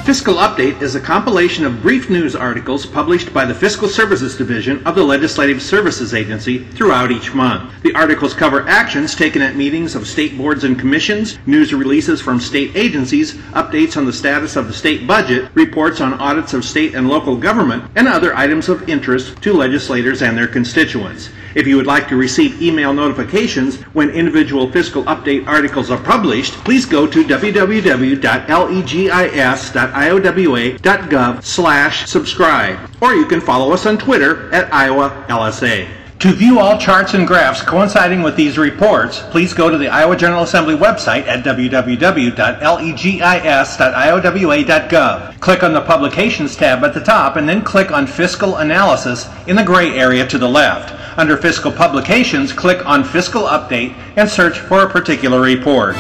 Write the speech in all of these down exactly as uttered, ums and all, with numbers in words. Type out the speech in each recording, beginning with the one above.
Fiscal Update is a compilation of brief news articles published by the Fiscal Services Division of the Legislative Services Agency throughout each month. The articles cover actions taken at meetings of state boards and commissions, news releases from state agencies, updates on the status of the state budget, reports on audits of state and local government, and other items of interest to legislators and their constituents. If you would like to receive email notifications when individual Fiscal Update articles are published, please go to w w w dot legis dot iowa dot gov slash subscribe, or you can follow us on Twitter at Iowa L S A. To view all charts and graphs coinciding with these reports, please go to the Iowa General Assembly website at w w w dot legis dot iowa dot gov. Click on the Publications tab at the top and then click on Fiscal Analysis in the gray area to the left. Under Fiscal Publications, click on Fiscal Update and search for a particular report.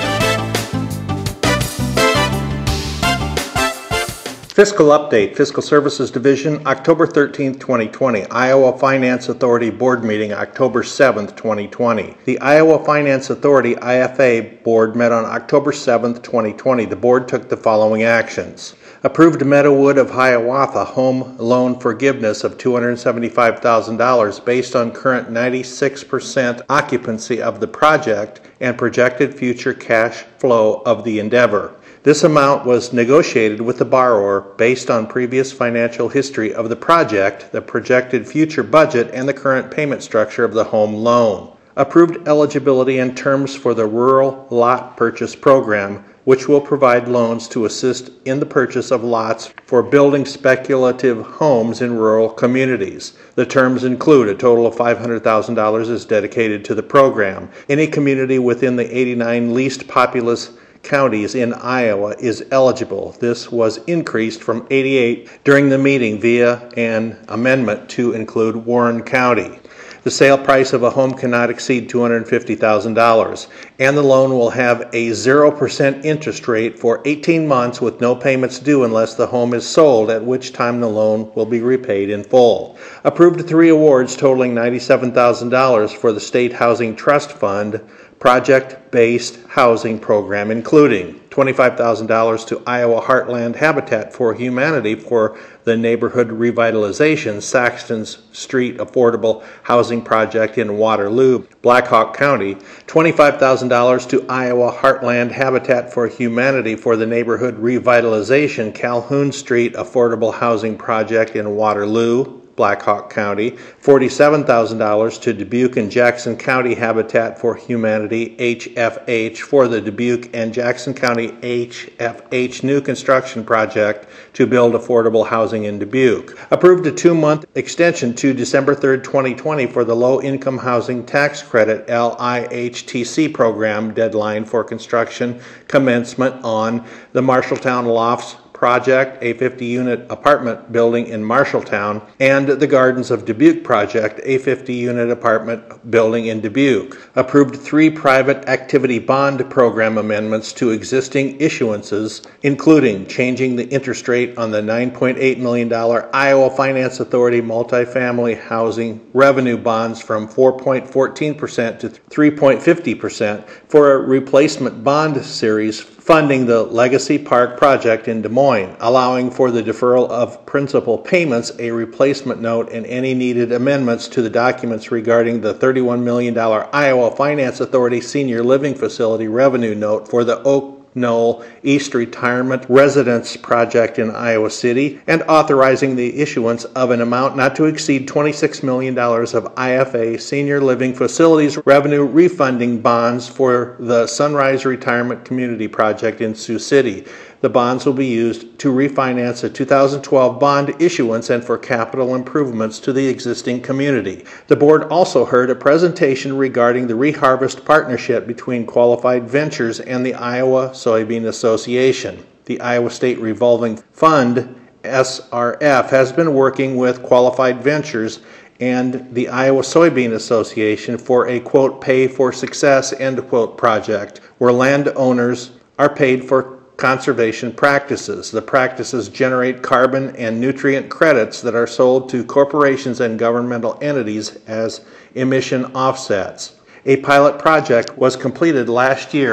Fiscal Update, Fiscal Services Division, October thirteenth, twenty twenty. Iowa Finance Authority Board Meeting, October seventh, twenty twenty. The Iowa Finance Authority I F A Board met on October seventh, twenty twenty. The board took the following actions. Approved Meadowood of Hiawatha home loan forgiveness of two hundred seventy-five thousand dollars based on current ninety-six percent occupancy of the project and projected future cash flow of the endeavor. This amount was negotiated with the borrower based on previous financial history of the project, the projected future budget, and the current payment structure of the home loan. Approved eligibility and terms for the Rural Lot Purchase Program, which will provide loans to assist in the purchase of lots for building speculative homes in rural communities. The terms include a total of five hundred thousand dollars is dedicated to the program. Any community within the eighty-nine least populous counties in Iowa is eligible. This was increased from eighty-eight during the meeting via an amendment to include Warren County. The sale price of a home cannot exceed two hundred fifty thousand dollars, and the loan will have a zero percent interest rate for eighteen months with no payments due unless the home is sold, at which time the loan will be repaid in full. Approved three awards totaling ninety-seven thousand dollars for the State Housing Trust Fund project-based housing program, including twenty-five thousand dollars to Iowa Heartland Habitat for Humanity for the neighborhood revitalization Saxton Street Affordable Housing Project in Waterloo, Blackhawk County, twenty-five thousand dollars to Iowa Heartland Habitat for Humanity for the neighborhood revitalization Calhoun Street Affordable Housing Project in Waterloo, Blackhawk County, forty-seven thousand dollars to Dubuque and Jackson County Habitat for Humanity, H F H, for the Dubuque and Jackson County H F H new construction project to build affordable housing in Dubuque. Approved a two-month extension to December third, twenty twenty for the Low Income Housing Tax Credit L I H T C program deadline for construction commencement on the Marshalltown Lofts project, a fifty unit apartment building in Marshalltown, and the Gardens of Dubuque project, a fifty unit apartment building in Dubuque. Approved three private activity bond program amendments to existing issuances, including changing the interest rate on the nine point eight million dollars Iowa Finance Authority multifamily housing revenue bonds from four point one four percent to three point five zero percent for a replacement bond series funding the Legacy Park project in Des Moines, allowing for the deferral of principal payments, a replacement note, and any needed amendments to the documents regarding the thirty-one million dollars Iowa Finance Authority Senior Living Facility revenue note for the Oak Knoll East Retirement Residence project in Iowa City, and authorizing the issuance of an amount not to exceed twenty-six million dollars of I F A Senior Living Facilities revenue refunding bonds for the Sunrise Retirement Community project in Sioux City. The bonds will be used to refinance a two thousand twelve bond issuance and for capital improvements to the existing community. The board also heard a presentation regarding the Reharvest partnership between Qualified Ventures and the Iowa Soybean Association. The Iowa State Revolving Fund, S R F, has been working with Qualified Ventures and the Iowa Soybean Association for a, quote, pay for success, end quote, project where landowners are paid for conservation practices. The practices generate carbon and nutrient credits that are sold to corporations and governmental entities as emission offsets. A pilot project was completed last year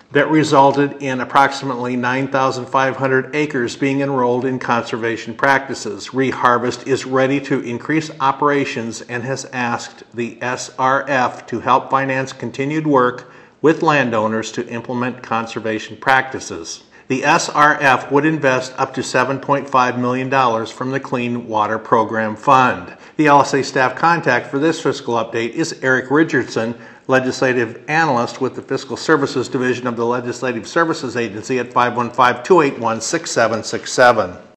that resulted in approximately nine thousand five hundred acres being enrolled in conservation practices. Reharvest is ready to increase operations and has asked the S R F to help finance continued work with landowners to implement conservation practices. The S R F would invest up to seven point five million dollars from the Clean Water Program Fund. The L S A staff contact for this fiscal update is Eric Richardson, Legislative Analyst with the Fiscal Services Division of the Legislative Services Agency at five one five, two eight one, six seven six seven.